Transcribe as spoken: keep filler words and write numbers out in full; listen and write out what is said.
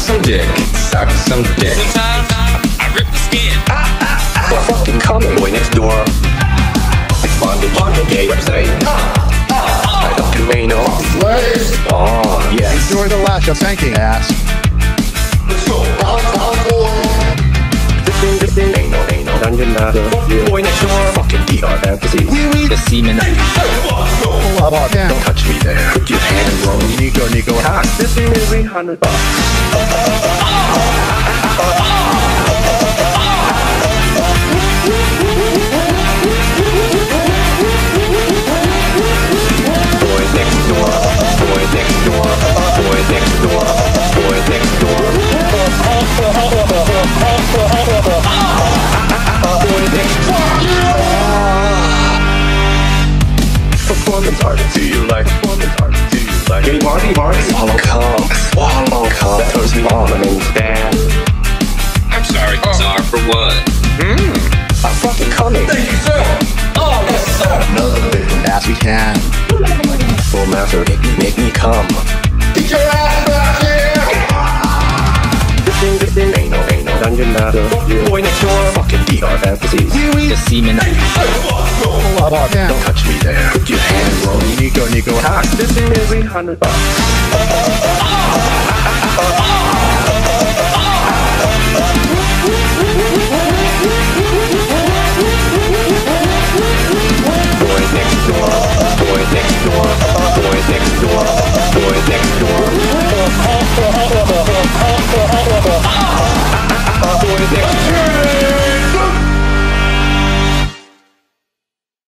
some dick. Suck some dick. Sometimes I rip the skin. Well, fucking coming. Boy next door. It's bondage on the gay website. I don't do anal. Oh, yes. Enjoy the lash of thanking ass. Let's go. This is anal, anal. Dungeon master. Boy next door. Fucking D R fantasies. The semen. How about that? Don't touch me there. Put your hands on me. Nico, Nico. Cost this thing every hundred bucks. Boy next door. Boy next door. Boy next door. Boy next door. Boy next door. Performance art. Do you like performance art? Do you like gay Marty Marty? Swallow cum. Swallow cum. That turns me on. My name's Dan. I'm sorry, Czar, for what? Hmm. I'm fucking coming. Thank you, sir. Oh, yes, sir. Another bit ass we can. Full master, make me, make me come. Get your ass back here! This thing, this thing, ain't no, ain't no dungeon master. Boy next door, fucking D R fantasies. The semen. How about that? Don't touch me there. Put your hands on me. Nico, Nico. Cost this thing every hundred bucks. Boy next door, boy next door, boy next door, boy next door. Boy next door.